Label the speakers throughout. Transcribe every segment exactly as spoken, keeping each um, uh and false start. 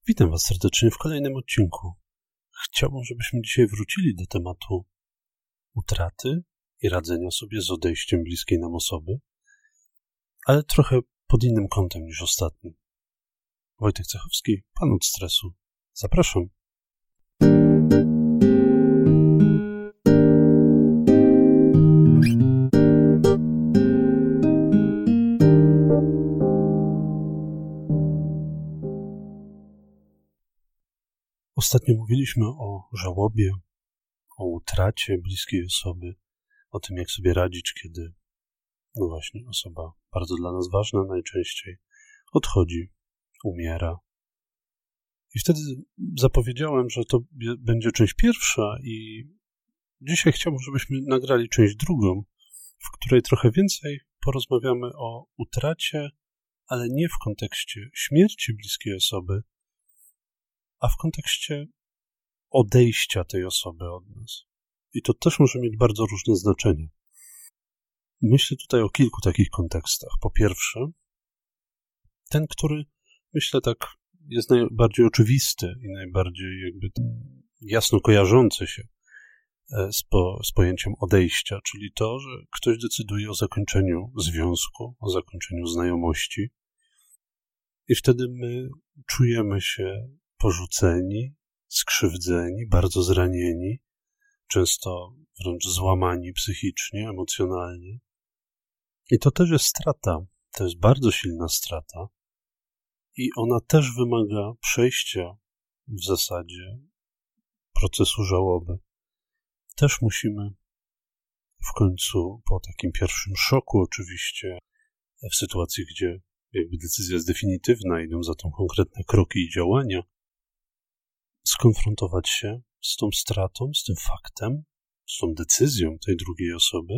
Speaker 1: Witam Was serdecznie w kolejnym odcinku. Chciałbym, żebyśmy dzisiaj wrócili do tematu utraty i radzenia sobie z odejściem bliskiej nam osoby, ale trochę pod innym kątem niż ostatni. Wojtek Cechowski, Pan od stresu. Zapraszam. Ostatnio mówiliśmy o żałobie, o utracie bliskiej osoby, o tym, jak sobie radzić, kiedy, no właśnie, osoba bardzo dla nas ważna najczęściej odchodzi, umiera. I wtedy zapowiedziałem, że to będzie część pierwsza i dzisiaj chciałbym, żebyśmy nagrali część drugą, w której trochę więcej porozmawiamy o utracie, ale nie w kontekście śmierci bliskiej osoby, a w kontekście odejścia tej osoby od nas. I to też może mieć bardzo różne znaczenie. Myślę tutaj o kilku takich kontekstach. Po pierwsze, ten, który myślę tak jest najbardziej oczywisty i najbardziej jakby jasno kojarzący się z, po, z pojęciem odejścia, czyli to, że ktoś decyduje o zakończeniu związku, o zakończeniu znajomości i wtedy my czujemy się porzuceni, skrzywdzeni, bardzo zranieni, często wręcz złamani psychicznie, emocjonalnie. I to też jest strata, to jest bardzo silna strata i ona też wymaga przejścia w zasadzie procesu żałoby. Też musimy w końcu, po takim pierwszym szoku oczywiście, w sytuacji, gdzie jakby decyzja jest definitywna, idą za tą konkretne kroki i działania, skonfrontować się z tą stratą, z tym faktem, z tą decyzją tej drugiej osoby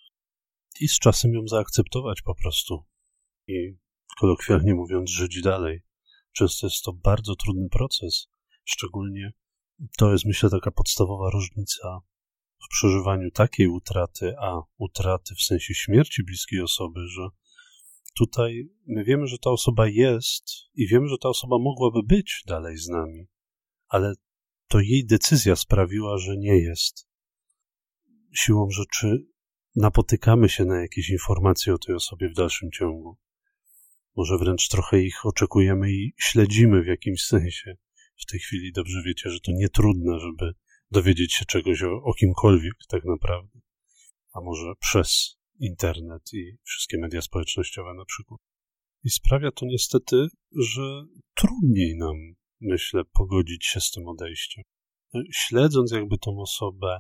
Speaker 1: i z czasem ją zaakceptować po prostu i kolokwialnie mówiąc żyć dalej. Często jest to bardzo trudny proces, szczególnie to jest myślę taka podstawowa różnica w przeżywaniu takiej utraty, a utraty w sensie śmierci bliskiej osoby, że tutaj my wiemy, że ta osoba jest i wiemy, że ta osoba mogłaby być dalej z nami, ale to jej decyzja sprawiła, że nie jest. Siłą rzeczy napotykamy się na jakieś informacje o tej osobie w dalszym ciągu. Może wręcz trochę ich oczekujemy i śledzimy w jakimś sensie. W tej chwili dobrze wiecie, że to nie trudne, żeby dowiedzieć się czegoś o, o kimkolwiek tak naprawdę. A może przez internet i wszystkie media społecznościowe na przykład. I sprawia to niestety, że trudniej nam, myślę, pogodzić się z tym odejściem. Śledząc jakby tą osobę,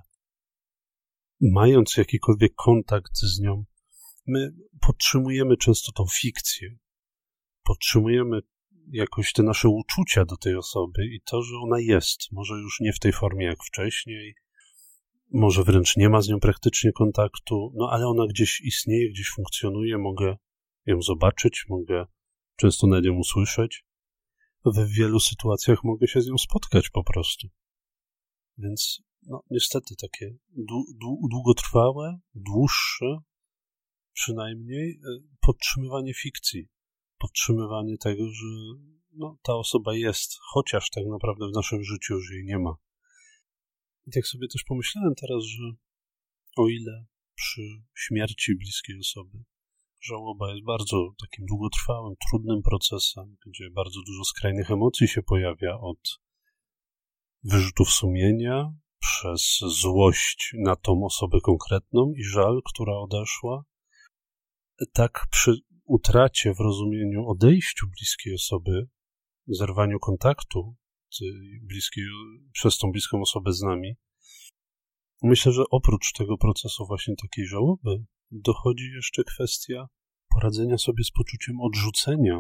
Speaker 1: mając jakikolwiek kontakt z nią, my podtrzymujemy często tą fikcję. Podtrzymujemy jakoś te nasze uczucia do tej osoby i to, że ona jest. Może już nie w tej formie jak wcześniej, może wręcz nie ma z nią praktycznie kontaktu, no ale ona gdzieś istnieje, gdzieś funkcjonuje, mogę ją zobaczyć, mogę często nad nią usłyszeć. W wielu sytuacjach mogę się z nią spotkać po prostu. Więc no niestety takie długotrwałe, dłuższe przynajmniej podtrzymywanie fikcji, podtrzymywanie tego, że no, ta osoba jest, chociaż tak naprawdę w naszym życiu już jej nie ma. I tak sobie też pomyślałem teraz, że o ile przy śmierci bliskiej osoby żałoba jest bardzo takim długotrwałym, trudnym procesem, gdzie bardzo dużo skrajnych emocji się pojawia od wyrzutów sumienia, przez złość na tą osobę konkretną i żal, która odeszła. Tak przy utracie w rozumieniu odejściu bliskiej osoby, zerwaniu kontaktu bliskiej, przez tą bliską osobę z nami, myślę, że oprócz tego procesu właśnie takiej żałoby dochodzi jeszcze kwestia poradzenia sobie z poczuciem odrzucenia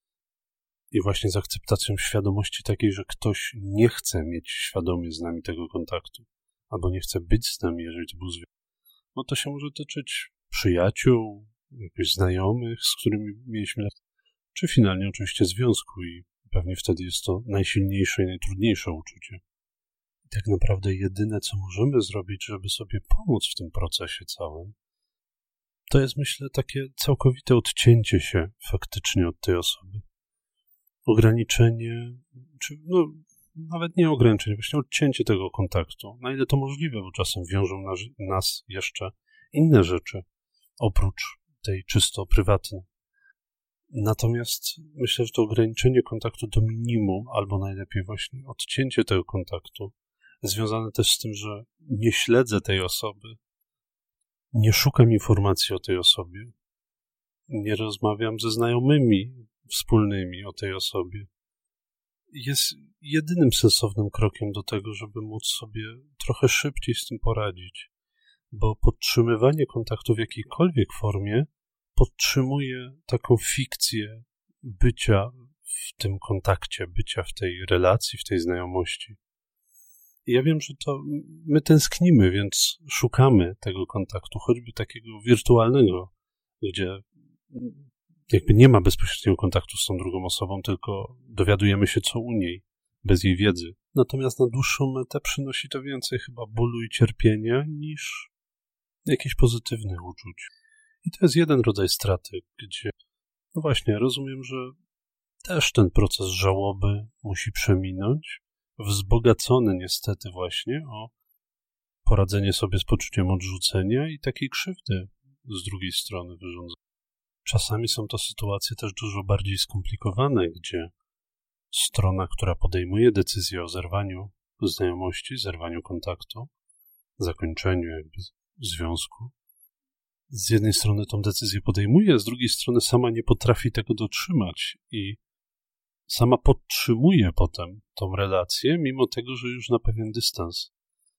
Speaker 1: i właśnie z akceptacją świadomości takiej, że ktoś nie chce mieć świadomie z nami tego kontaktu, albo nie chce być z nami, jeżeli to był związek. No to się może tyczyć przyjaciół, jakichś znajomych, z którymi mieliśmy lat, czy finalnie oczywiście związku i pewnie wtedy jest to najsilniejsze i najtrudniejsze uczucie. I tak naprawdę jedyne, co możemy zrobić, żeby sobie pomóc w tym procesie całym, to jest, myślę, takie całkowite odcięcie się faktycznie od tej osoby. Ograniczenie czy no, nawet nie ograniczenie, właśnie odcięcie tego kontaktu, na ile to możliwe, bo czasem wiążą nas, nas jeszcze inne rzeczy, oprócz tej czysto prywatnej. Natomiast myślę, że to ograniczenie kontaktu do minimum, albo najlepiej właśnie odcięcie tego kontaktu, związane też z tym, że nie śledzę tej osoby, nie szukam informacji o tej osobie, nie rozmawiam ze znajomymi wspólnymi o tej osobie, jest jedynym sensownym krokiem do tego, żeby móc sobie trochę szybciej z tym poradzić, bo podtrzymywanie kontaktu w jakiejkolwiek formie podtrzymuje taką fikcję bycia w tym kontakcie, bycia w tej relacji, w tej znajomości. I ja wiem, że to my tęsknimy, więc szukamy tego kontaktu, choćby takiego wirtualnego, gdzie jakby nie ma bezpośredniego kontaktu z tą drugą osobą, tylko dowiadujemy się, co u niej, bez jej wiedzy. Natomiast na dłuższą metę przynosi to więcej chyba bólu i cierpienia niż jakichś pozytywnych uczuć. I to jest jeden rodzaj straty, gdzie, no właśnie, rozumiem, że też ten proces żałoby musi przeminąć, wzbogacony niestety właśnie o poradzenie sobie z poczuciem odrzucenia i takiej krzywdy z drugiej strony wyrządzonej. Czasami są to sytuacje też dużo bardziej skomplikowane, gdzie strona, która podejmuje decyzję o zerwaniu znajomości, zerwaniu kontaktu, zakończeniu jakby związku, z jednej strony tą decyzję podejmuje, z drugiej strony sama nie potrafi tego dotrzymać i sama podtrzymuje potem tą relację, mimo tego, że już na pewien dystans.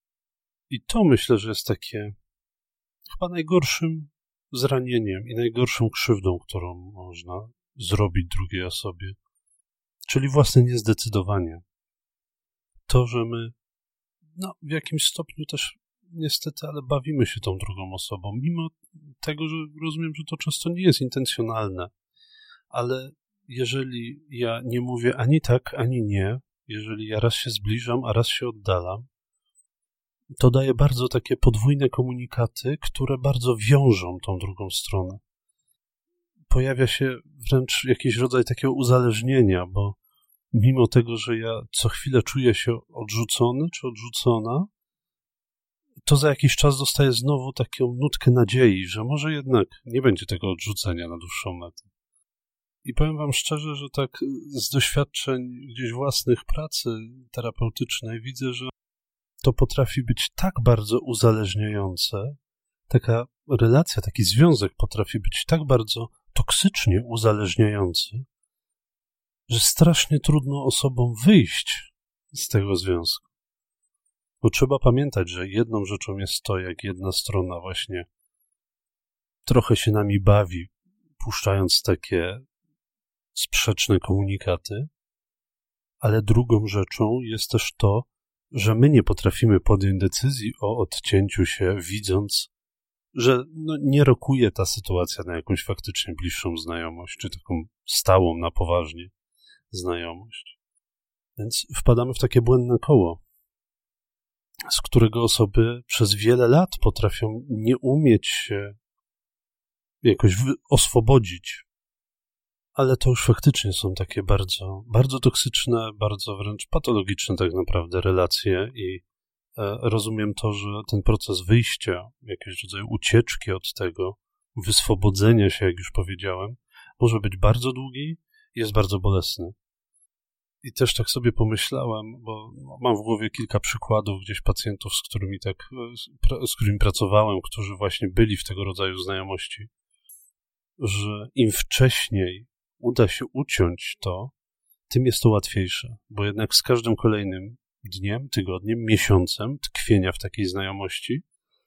Speaker 1: I to myślę, że jest takie chyba najgorszym zranieniem i najgorszą krzywdą, którą można zrobić drugiej osobie, czyli własne niezdecydowanie. To, że my no, w jakimś stopniu też niestety, ale bawimy się tą drugą osobą, mimo tego, że rozumiem, że to często nie jest intencjonalne, ale jeżeli ja nie mówię ani tak, ani nie, jeżeli ja raz się zbliżam, a raz się oddalam, to daje bardzo takie podwójne komunikaty, które bardzo wiążą tą drugą stronę. Pojawia się wręcz jakiś rodzaj takiego uzależnienia, bo mimo tego, że ja co chwilę czuję się odrzucony czy odrzucona, to za jakiś czas dostaję znowu taką nutkę nadziei, że może jednak nie będzie tego odrzucenia na dłuższą metę. I powiem wam szczerze, że tak z doświadczeń gdzieś własnych pracy terapeutycznej widzę, że to potrafi być tak bardzo uzależniające, taka relacja, taki związek potrafi być tak bardzo toksycznie uzależniający, że strasznie trudno osobom wyjść z tego związku. Bo trzeba pamiętać, że jedną rzeczą jest to, jak jedna strona właśnie trochę się nami bawi, puszczając takie sprzeczne komunikaty, ale drugą rzeczą jest też to, że my nie potrafimy podjąć decyzji o odcięciu się, widząc, że no, nie rokuje ta sytuacja na jakąś faktycznie bliższą znajomość, czy taką stałą, na poważnie znajomość. Więc wpadamy w takie błędne koło, z którego osoby przez wiele lat potrafią nie umieć się jakoś oswobodzić. Ale to już faktycznie są takie bardzo, bardzo toksyczne, bardzo wręcz patologiczne tak naprawdę relacje i e, rozumiem to, że ten proces wyjścia, jakiegoś rodzaju ucieczki od tego, wyswobodzenia się, jak już powiedziałem, może być bardzo długi i jest bardzo bolesny. I też tak sobie pomyślałem, bo mam w głowie kilka przykładów gdzieś pacjentów, z którymi tak, z którymi pracowałem, którzy właśnie byli w tego rodzaju znajomości, że im wcześniej uda się uciąć to, tym jest to łatwiejsze, bo jednak z każdym kolejnym dniem, tygodniem, miesiącem tkwienia w takiej znajomości,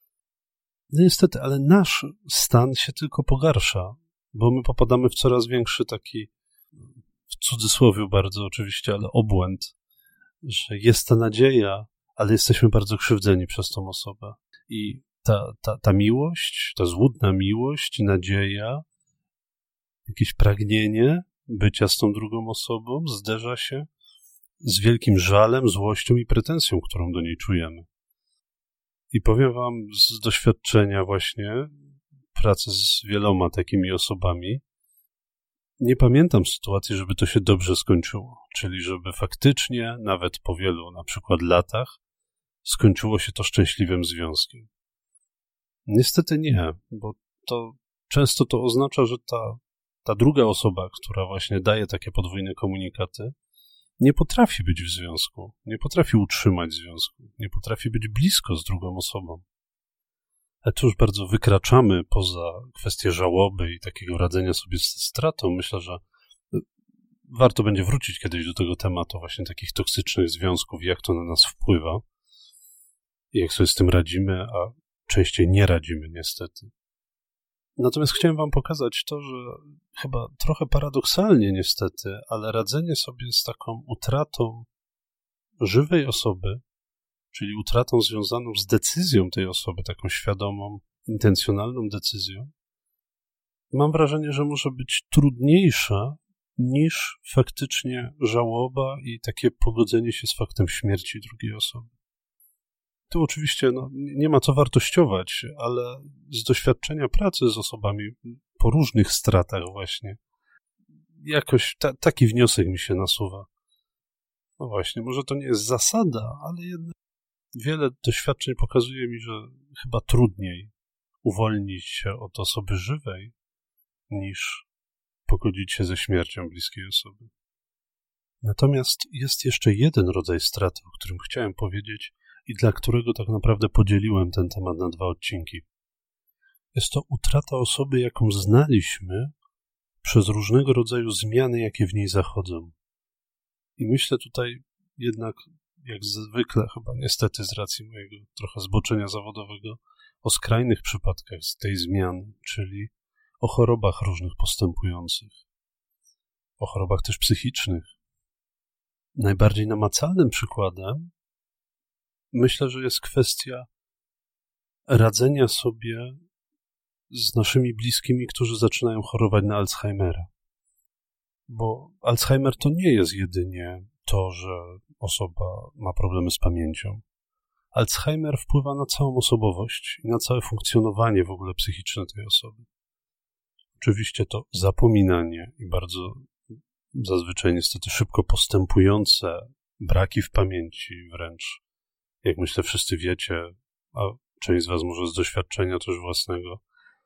Speaker 1: no niestety, ale nasz stan się tylko pogarsza, bo my popadamy w coraz większy taki, w cudzysłowie bardzo oczywiście, ale obłęd, że jest ta nadzieja, ale jesteśmy bardzo krzywdzeni przez tą osobę. I ta, ta, ta miłość, ta złudna miłość, nadzieja, jakieś pragnienie bycia z tą drugą osobą zderza się z wielkim żalem, złością i pretensją, którą do niej czujemy. I powiem wam z doświadczenia właśnie pracy z wieloma takimi osobami, nie pamiętam sytuacji, żeby to się dobrze skończyło, czyli żeby faktycznie, nawet po wielu na przykład latach, skończyło się to szczęśliwym związkiem. Niestety nie, bo to często to oznacza, że ta, ta druga osoba, która właśnie daje takie podwójne komunikaty, nie potrafi być w związku, nie potrafi utrzymać związku, nie potrafi być blisko z drugą osobą. Ale tu już bardzo wykraczamy poza kwestię żałoby i takiego radzenia sobie z stratą. Myślę, że warto będzie wrócić kiedyś do tego tematu właśnie takich toksycznych związków, jak to na nas wpływa i jak sobie z tym radzimy, a częściej nie radzimy niestety. Natomiast chciałem wam pokazać to, że chyba trochę paradoksalnie niestety, ale radzenie sobie z taką utratą żywej osoby, czyli utratą związaną z decyzją tej osoby, taką świadomą, intencjonalną decyzją, mam wrażenie, że może być trudniejsza niż faktycznie żałoba i takie pogodzenie się z faktem śmierci drugiej osoby. Tu oczywiście no, nie ma co wartościować, ale z doświadczenia pracy z osobami po różnych stratach właśnie, jakoś ta, taki wniosek mi się nasuwa. No właśnie, może to nie jest zasada, ale jednak wiele doświadczeń pokazuje mi, że chyba trudniej uwolnić się od osoby żywej, niż pogodzić się ze śmiercią bliskiej osoby. Natomiast jest jeszcze jeden rodzaj straty, o którym chciałem powiedzieć i dla którego tak naprawdę podzieliłem ten temat na dwa odcinki. Jest to utrata osoby, jaką znaliśmy przez różnego rodzaju zmiany, jakie w niej zachodzą. I myślę tutaj jednak, jak zwykle chyba niestety z racji mojego trochę zboczenia zawodowego, o skrajnych przypadkach z tej zmiany, czyli o chorobach różnych postępujących, o chorobach też psychicznych. Najbardziej namacalnym przykładem myślę, że jest kwestia radzenia sobie z naszymi bliskimi, którzy zaczynają chorować na Alzheimera. Bo Alzheimer to nie jest jedynie to, że osoba ma problemy z pamięcią. Alzheimer wpływa na całą osobowość i na całe funkcjonowanie w ogóle psychiczne tej osoby. Oczywiście to zapominanie i bardzo zazwyczaj niestety szybko postępujące braki w pamięci wręcz, jak myślę wszyscy wiecie, a część z was może z doświadczenia też własnego,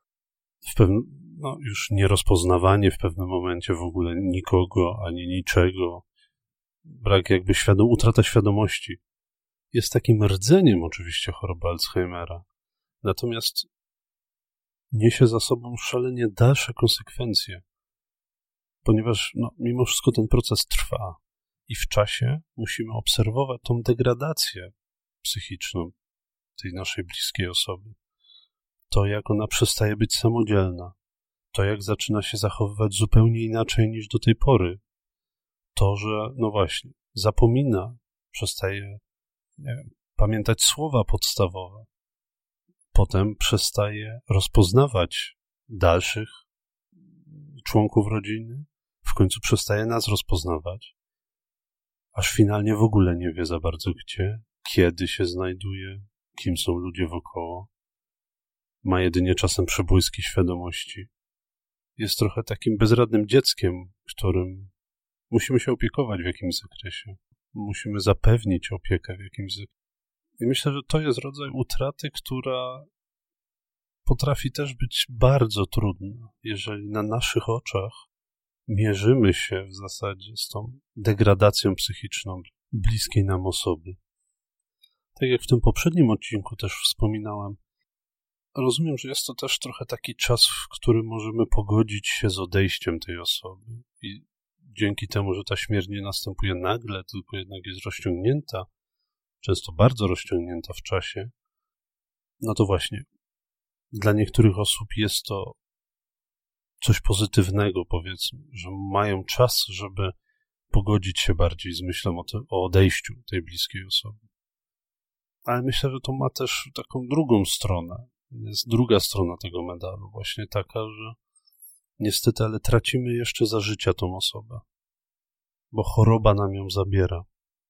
Speaker 1: w pewnym, no już nierozpoznawanie w pewnym momencie w ogóle nikogo ani niczego, brak jakby świadom, utrata świadomości jest takim rdzeniem oczywiście choroby Alzheimera. Natomiast niesie za sobą szalenie dalsze konsekwencje, ponieważ no, mimo wszystko ten proces trwa i w czasie musimy obserwować tą degradację psychiczną tej naszej bliskiej osoby. To, jak ona przestaje być samodzielna, to, jak zaczyna się zachowywać zupełnie inaczej niż do tej pory, to, że no właśnie, zapomina, przestaje nie wiem, pamiętać słowa podstawowe, potem przestaje rozpoznawać dalszych członków rodziny, w końcu przestaje nas rozpoznawać, aż finalnie w ogóle nie wie za bardzo gdzie, kiedy się znajduje, kim są ludzie wokoło. Ma jedynie czasem przebłyski świadomości. Jest trochę takim bezradnym dzieckiem, którym musimy się opiekować w jakimś zakresie. Musimy zapewnić opiekę w jakimś zakresie. I myślę, że to jest rodzaj utraty, która potrafi też być bardzo trudna, jeżeli na naszych oczach mierzymy się w zasadzie z tą degradacją psychiczną bliskiej nam osoby. Tak jak w tym poprzednim odcinku też wspominałem, rozumiem, że jest to też trochę taki czas, w którym możemy pogodzić się z odejściem tej osoby i dzięki temu, że ta śmierć nie następuje nagle, tylko jednak jest rozciągnięta, często bardzo rozciągnięta w czasie, no to właśnie dla niektórych osób jest to coś pozytywnego, powiedzmy, że mają czas, żeby pogodzić się bardziej z myślą o, te, o odejściu tej bliskiej osoby. Ale myślę, że to ma też taką drugą stronę. Jest druga strona tego medalu, właśnie taka, że niestety, ale tracimy jeszcze za życia tą osobę, bo choroba nam ją zabiera.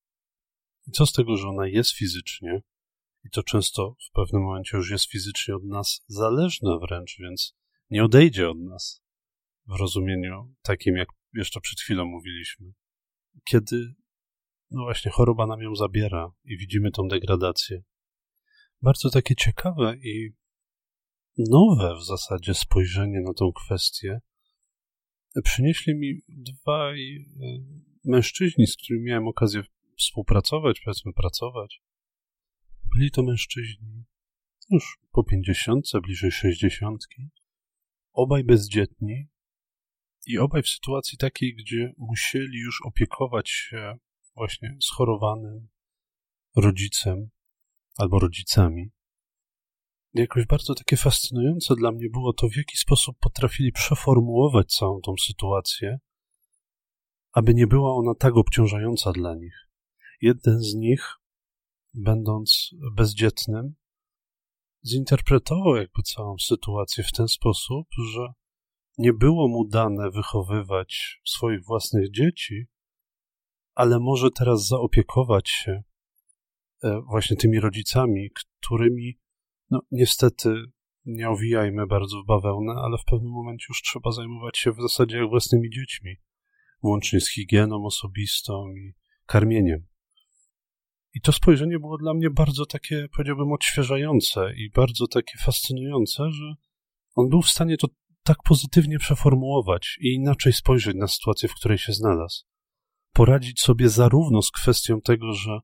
Speaker 1: I co z tego, że ona jest fizycznie i to często w pewnym momencie już jest fizycznie od nas zależna wręcz, więc nie odejdzie od nas. w rozumieniu takim, jak jeszcze przed chwilą mówiliśmy. Kiedy, no właśnie, choroba nam ją zabiera i widzimy tą degradację. Bardzo takie ciekawe i nowe w zasadzie spojrzenie na tą kwestię przynieśli mi dwaj mężczyźni, z którymi miałem okazję współpracować, powiedzmy pracować. Byli to mężczyźni już po pięćdziesiątce, bliżej sześćdziesiątki, obaj bezdzietni i obaj w sytuacji takiej, gdzie musieli już opiekować się właśnie schorowanym rodzicem albo rodzicami. Jakoś bardzo takie fascynujące dla mnie było to, w jaki sposób potrafili przeformułować całą tą sytuację, aby nie była ona tak obciążająca dla nich. Jeden z nich, będąc bezdzietnym, zinterpretował jakby całą sytuację w ten sposób, że nie było mu dane wychowywać swoich własnych dzieci, ale może teraz zaopiekować się właśnie tymi rodzicami, którymi, no niestety, nie owijajmy bardzo w bawełnę, ale w pewnym momencie już trzeba zajmować się w zasadzie jak własnymi dziećmi, łącznie z higieną osobistą i karmieniem. I to spojrzenie było dla mnie bardzo takie, powiedziałbym, odświeżające i bardzo takie fascynujące, że on był w stanie to tak pozytywnie przeformułować i inaczej spojrzeć na sytuację, w której się znalazł. Poradzić sobie zarówno z kwestią tego, że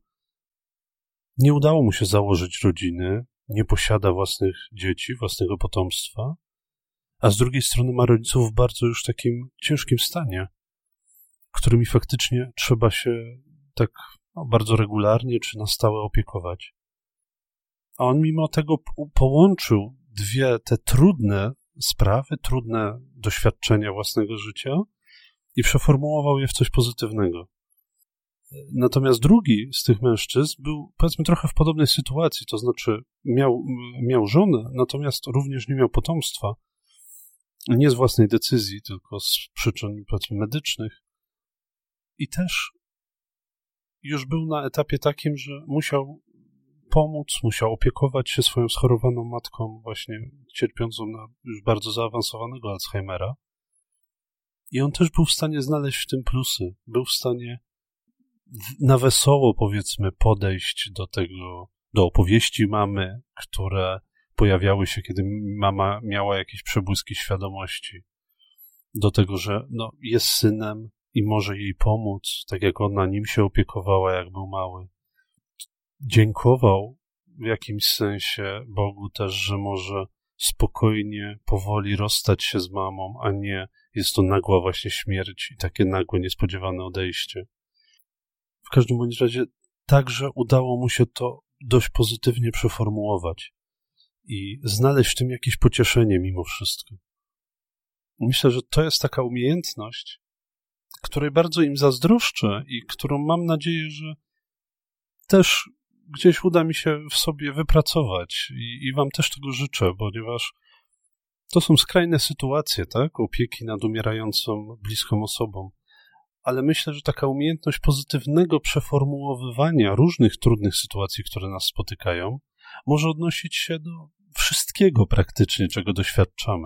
Speaker 1: nie udało mu się założyć rodziny, nie posiada własnych dzieci, własnego potomstwa, a z drugiej strony ma rodziców w bardzo już takim ciężkim stanie, którymi faktycznie trzeba się tak no, bardzo regularnie czy na stałe opiekować. A on mimo tego połączył dwie te trudne sprawy, trudne doświadczenia własnego życia i przeformułował je w coś pozytywnego. Natomiast drugi z tych mężczyzn był, powiedzmy, trochę w podobnej sytuacji, to znaczy miał, miał żonę, natomiast również nie miał potomstwa, nie z własnej decyzji, tylko z przyczyn, powiedzmy, medycznych. I też już był na etapie takim, że musiał pomóc, musiał opiekować się swoją schorowaną matką, właśnie cierpiącą na już bardzo zaawansowanego Alzheimera. I on też był w stanie znaleźć w tym plusy. Był w stanie na wesoło, powiedzmy, podejść do tego, do opowieści mamy, które pojawiały się, kiedy mama miała jakieś przebłyski świadomości. Do tego, że no, jest synem i może jej pomóc, tak jak ona nim się opiekowała, jak był mały. Dziękował w jakimś sensie Bogu też, że może spokojnie, powoli rozstać się z mamą, a nie jest to nagła właśnie śmierć i takie nagłe, niespodziewane odejście. W każdym bądź razie także udało mu się to dość pozytywnie przeformułować i znaleźć w tym jakieś pocieszenie mimo wszystko. Myślę, że to jest taka umiejętność, której bardzo im zazdroszczę i którą mam nadzieję, że też gdzieś uda mi się w sobie wypracować i, i wam też tego życzę, ponieważ to są skrajne sytuacje, tak? Opieki nad umierającą bliską osobą. Ale myślę, że taka umiejętność pozytywnego przeformułowywania różnych trudnych sytuacji, które nas spotykają, może odnosić się do wszystkiego praktycznie, czego doświadczamy.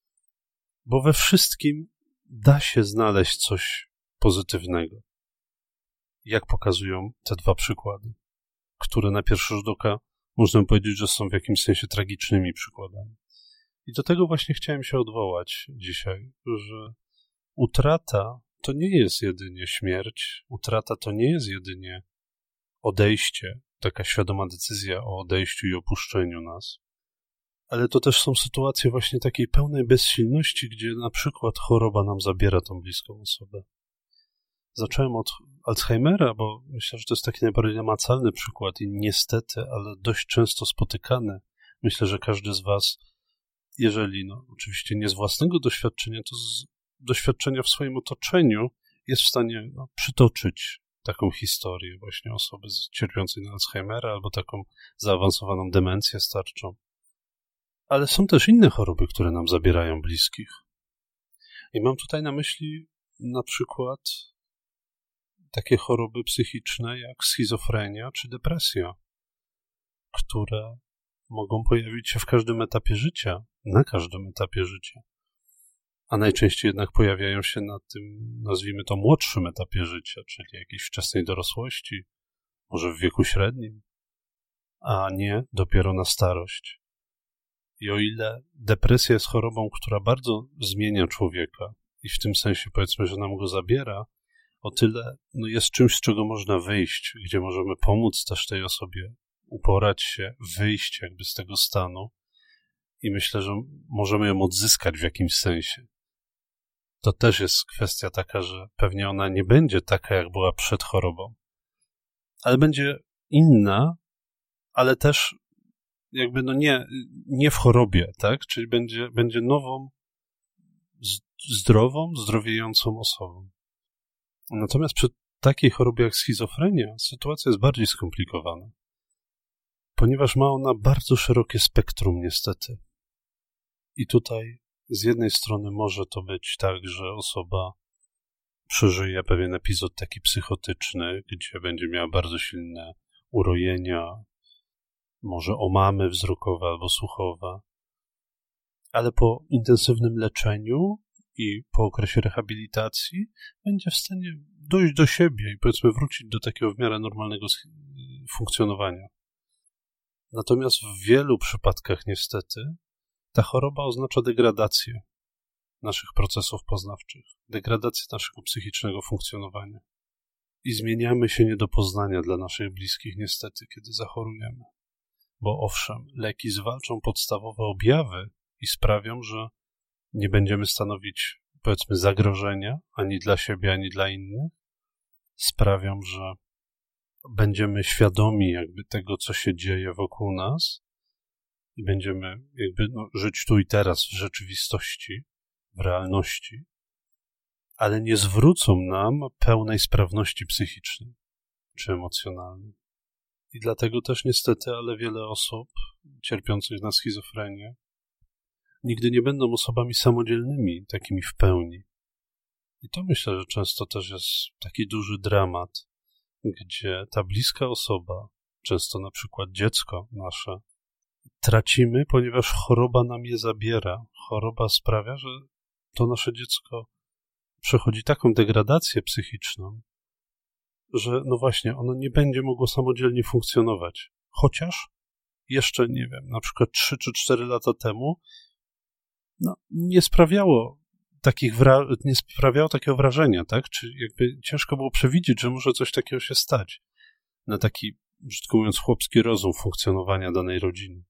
Speaker 1: Bo we wszystkim da się znaleźć coś pozytywnego. Jak pokazują te dwa przykłady, które na pierwszy rzut oka można powiedzieć, że są w jakimś sensie tragicznymi przykładami. I do tego właśnie chciałem się odwołać dzisiaj, że utrata to nie jest jedynie śmierć, utrata to nie jest jedynie odejście, taka świadoma decyzja o odejściu i opuszczeniu nas, ale to też są sytuacje właśnie takiej pełnej bezsilności, gdzie na przykład choroba nam zabiera tą bliską osobę. Zacząłem od Alzheimera, bo myślę, że to jest taki najbardziej namacalny przykład i niestety, ale dość często spotykany. Myślę, że każdy z was, jeżeli no oczywiście nie z własnego doświadczenia, to z doświadczenia w swoim otoczeniu jest w stanie no, przytoczyć taką historię właśnie osoby cierpiącej na Alzheimera albo taką zaawansowaną demencję starczą. Ale są też inne choroby, które nam zabierają bliskich. I mam tutaj na myśli na przykład takie choroby psychiczne jak schizofrenia czy depresja, które mogą pojawić się w każdym etapie życia, na każdym etapie życia. a najczęściej jednak pojawiają się na tym, nazwijmy to, młodszym etapie życia, czyli jakiejś wczesnej dorosłości, może w wieku średnim, a nie dopiero na starość. I o ile depresja jest chorobą, która bardzo zmienia człowieka i w tym sensie powiedzmy, że nam go zabiera, o tyle no jest czymś, z czego można wyjść, gdzie możemy pomóc też tej osobie uporać się, wyjść jakby z tego stanu i myślę, że możemy ją odzyskać w jakimś sensie. To też jest kwestia taka, że pewnie ona nie będzie taka, jak była przed chorobą, ale będzie inna, ale też jakby no nie, nie w chorobie, tak? Czyli będzie, będzie nową, zdrową, zdrowiejącą osobą. Natomiast przy takiej chorobie jak schizofrenia sytuacja jest bardziej skomplikowana, ponieważ ma ona bardzo szerokie spektrum niestety. I tutaj z jednej strony może to być tak, że osoba przeżyje pewien epizod taki psychotyczny, gdzie będzie miała bardzo silne urojenia, może omamy wzrokowe albo słuchowe, ale po intensywnym leczeniu i po okresie rehabilitacji będzie w stanie dojść do siebie i powiedzmy wrócić do takiego w miarę normalnego funkcjonowania. Natomiast w wielu przypadkach niestety ta choroba oznacza degradację naszych procesów poznawczych, degradację naszego psychicznego funkcjonowania. I zmieniamy się nie do poznania dla naszych bliskich niestety, kiedy zachorujemy. Bo owszem, leki zwalczą podstawowe objawy i sprawią, że nie będziemy stanowić, powiedzmy, zagrożenia ani dla siebie, ani dla innych. Sprawią, że będziemy świadomi jakby tego, co się dzieje wokół nas i będziemy jakby no, żyć tu i teraz w rzeczywistości, w realności, ale nie zwrócą nam pełnej sprawności psychicznej czy emocjonalnej. I dlatego też niestety, ale wiele osób cierpiących na schizofrenię nigdy nie będą osobami samodzielnymi, takimi w pełni. I to myślę, że często też jest taki duży dramat, gdzie ta bliska osoba, często na przykład dziecko nasze, tracimy, ponieważ choroba nam je zabiera. Choroba sprawia, że to nasze dziecko przechodzi taką degradację psychiczną, że no właśnie, ono nie będzie mogło samodzielnie funkcjonować. Chociaż jeszcze, nie wiem, na przykład trzy czy cztery lata temu no, nie sprawiało takich wra- nie sprawiało takiego wrażenia, tak? Czy jakby ciężko było przewidzieć, że może coś takiego się stać na taki, brzydko mówiąc, chłopski rozum funkcjonowania danej rodziny.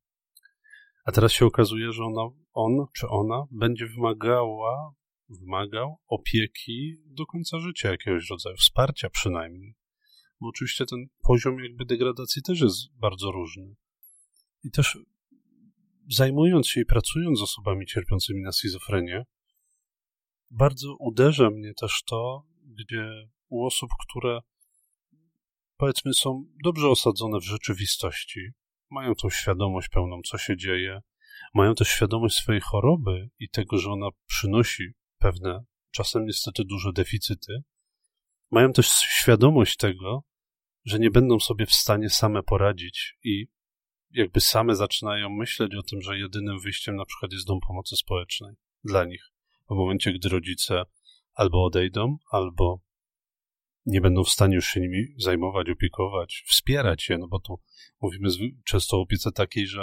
Speaker 1: A teraz się okazuje, że ona, on czy ona będzie wymagała, wymagał opieki do końca życia jakiegoś rodzaju, wsparcia przynajmniej. Bo oczywiście ten poziom jakby degradacji też jest bardzo różny. I też zajmując się i pracując z osobami cierpiącymi na schizofrenię, bardzo uderza mnie też to, gdzie u osób, które powiedzmy są dobrze osadzone w rzeczywistości, mają tą świadomość pełną, co się dzieje, mają też świadomość swojej choroby i tego, że ona przynosi pewne, czasem niestety duże deficyty, mają też świadomość tego, że nie będą sobie w stanie same poradzić i jakby same zaczynają myśleć o tym, że jedynym wyjściem na przykład jest dom pomocy społecznej dla nich. W momencie, gdy rodzice albo odejdą, albo nie będą w stanie już się nimi zajmować, opiekować, wspierać je, no bo tu mówimy często o opiece takiej, że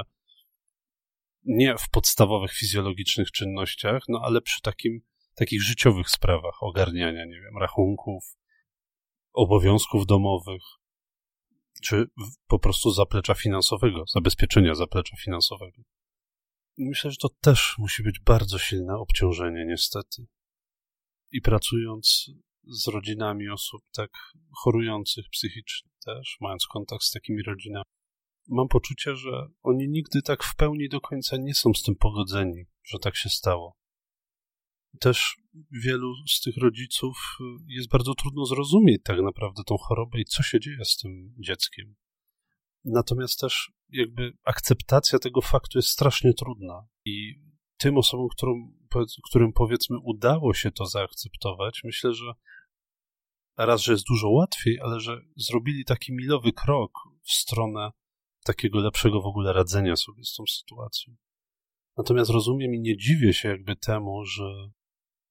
Speaker 1: nie w podstawowych fizjologicznych czynnościach, no ale przy takim, takich życiowych sprawach ogarniania, nie wiem, rachunków, obowiązków domowych, czy po prostu zaplecza finansowego, zabezpieczenia zaplecza finansowego. Myślę, że to też musi być bardzo silne obciążenie, niestety. I pracując z rodzinami osób tak chorujących psychicznie też, mając kontakt z takimi rodzinami, mam poczucie, że oni nigdy tak w pełni do końca nie są z tym pogodzeni, że tak się stało. Też wielu z tych rodziców jest bardzo trudno zrozumieć tak naprawdę tą chorobę i co się dzieje z tym dzieckiem. Natomiast też jakby akceptacja tego faktu jest strasznie trudna i tym osobom, którym, którym powiedzmy udało się to zaakceptować, myślę, że raz, że jest dużo łatwiej, ale że zrobili taki milowy krok w stronę takiego lepszego w ogóle radzenia sobie z tą sytuacją. Natomiast rozumiem i nie dziwię się jakby temu, że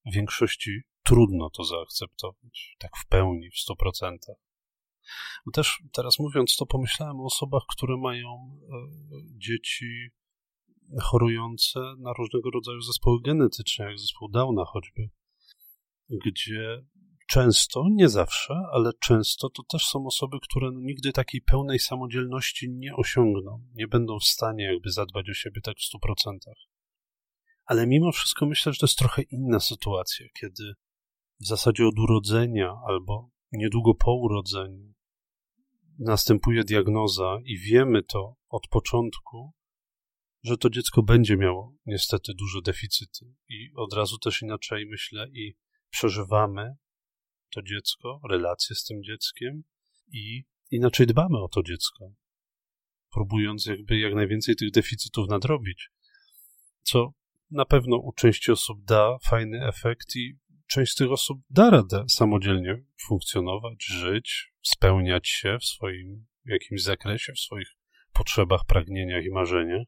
Speaker 1: w większości trudno to zaakceptować, tak w pełni, w stu procentach. Bo też teraz mówiąc to, pomyślałem o osobach, które mają dzieci chorujące na różnego rodzaju zespoły genetyczne, jak zespół Downa choćby, gdzie często, nie zawsze, ale często to też są osoby, które no nigdy takiej pełnej samodzielności nie osiągną, nie będą w stanie jakby zadbać o siebie tak w stu procentach. Ale mimo wszystko myślę, że to jest trochę inna sytuacja, kiedy w zasadzie od urodzenia albo niedługo po urodzeniu następuje diagnoza i wiemy to od początku, że to dziecko będzie miało niestety duże deficyty i od razu też inaczej myślę i przeżywamy to dziecko, relacje z tym dzieckiem i inaczej dbamy o to dziecko, próbując jakby jak najwięcej tych deficytów nadrobić, co na pewno u części osób da fajny efekt i część z tych osób da radę samodzielnie funkcjonować, żyć, spełniać się w swoim jakimś zakresie, w swoich potrzebach, pragnieniach i marzeniach,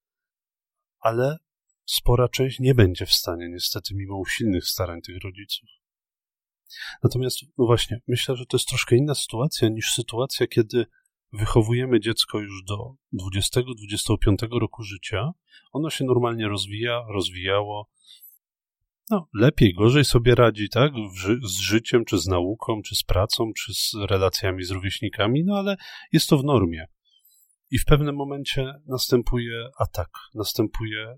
Speaker 1: ale spora część nie będzie w stanie niestety mimo usilnych starań tych rodziców. Natomiast, no właśnie, myślę, że to jest troszkę inna sytuacja niż sytuacja, kiedy wychowujemy dziecko już do dwudziestego do dwudziestego piątego roku życia. Ono się normalnie rozwija, rozwijało. No, lepiej, gorzej sobie radzi, tak? Ży- z życiem, czy z nauką, czy z pracą, czy z relacjami z rówieśnikami, no ale jest to w normie. I w pewnym momencie następuje atak, następuje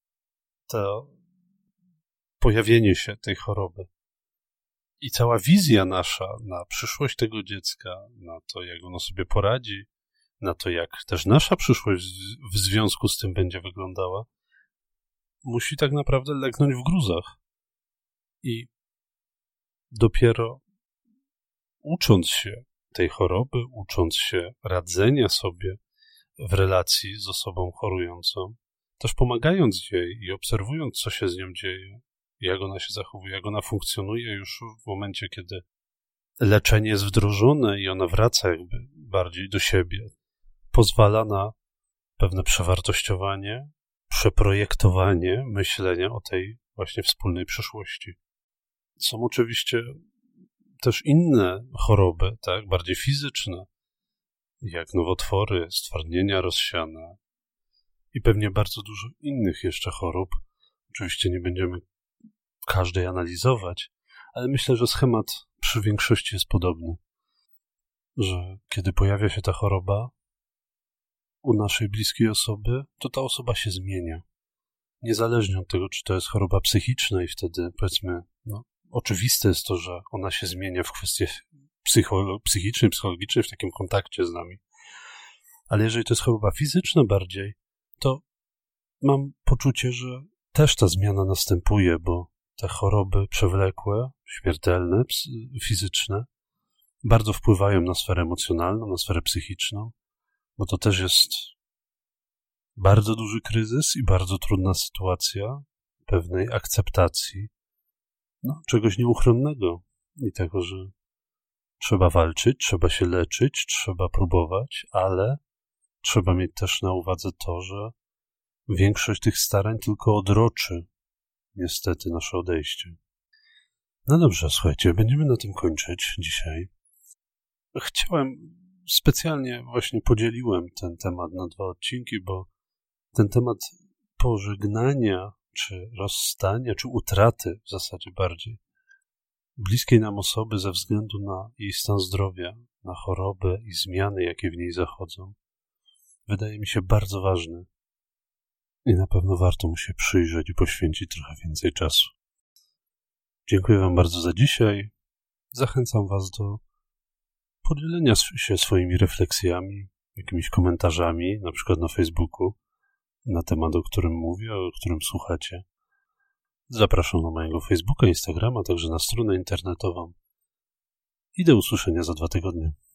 Speaker 1: to pojawienie się tej choroby. I cała wizja nasza na przyszłość tego dziecka, na to, jak ono sobie poradzi, na to, jak też nasza przyszłość w związku z tym będzie wyglądała, musi tak naprawdę legnąć w gruzach. I dopiero ucząc się tej choroby, ucząc się radzenia sobie w relacji z osobą chorującą, też pomagając jej i obserwując, co się z nią dzieje, jak ona się zachowuje, jak ona funkcjonuje już w momencie, kiedy leczenie jest wdrożone i ona wraca jakby bardziej do siebie, pozwala na pewne przewartościowanie, przeprojektowanie myślenia o tej właśnie wspólnej przyszłości. Są oczywiście też inne choroby, tak, bardziej fizyczne, jak nowotwory, stwardnienia rozsiane i pewnie bardzo dużo innych jeszcze chorób. Oczywiście nie będziemy każdej analizować, ale myślę, że schemat przy większości jest podobny, że kiedy pojawia się ta choroba u naszej bliskiej osoby, to ta osoba się zmienia. Niezależnie od tego, czy to jest choroba psychiczna i wtedy, powiedzmy, no, oczywiste jest to, że ona się zmienia w kwestiach psycho- psychicznej, psychologicznej, w takim kontakcie z nami. Ale jeżeli to jest choroba fizyczna bardziej, to mam poczucie, że też ta zmiana następuje, bo te choroby przewlekłe, śmiertelne, fizyczne, bardzo wpływają na sferę emocjonalną, na sferę psychiczną, bo to też jest bardzo duży kryzys i bardzo trudna sytuacja pewnej akceptacji, no, czegoś nieuchronnego i tego, że trzeba walczyć, trzeba się leczyć, trzeba próbować, ale trzeba mieć też na uwadze to, że większość tych starań tylko odroczy niestety nasze odejście. No dobrze, słuchajcie, będziemy na tym kończyć dzisiaj. Chciałem, specjalnie właśnie podzieliłem ten temat na dwa odcinki, bo ten temat pożegnania, czy rozstania, czy utraty w zasadzie bardziej bliskiej nam osoby ze względu na jej stan zdrowia, na chorobę i zmiany, jakie w niej zachodzą, wydaje mi się bardzo ważny. I na pewno warto mu się przyjrzeć i poświęcić trochę więcej czasu. Dziękuję Wam bardzo za dzisiaj. Zachęcam Was do podzielenia się swoimi refleksjami, jakimiś komentarzami, na przykład na Facebooku, na temat, o którym mówię, o którym słuchacie. Zapraszam na mojego Facebooka, Instagrama, także na stronę internetową. I do usłyszenia za dwa tygodnie.